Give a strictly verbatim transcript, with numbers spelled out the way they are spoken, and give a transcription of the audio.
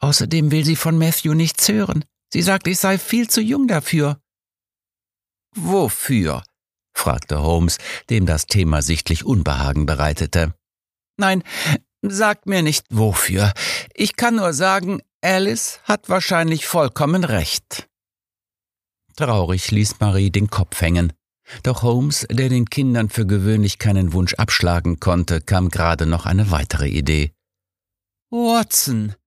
Außerdem will sie von Matthew nichts hören. Sie sagt, ich sei viel zu jung dafür.« »Wofür?« fragte Holmes, dem das Thema sichtlich Unbehagen bereitete. »Nein, sagt mir nicht wofür. Ich kann nur sagen, Alice hat wahrscheinlich vollkommen recht.« Traurig ließ Marie den Kopf hängen. Doch Holmes, der den Kindern für gewöhnlich keinen Wunsch abschlagen konnte, kam gerade noch eine weitere Idee. »Watson«,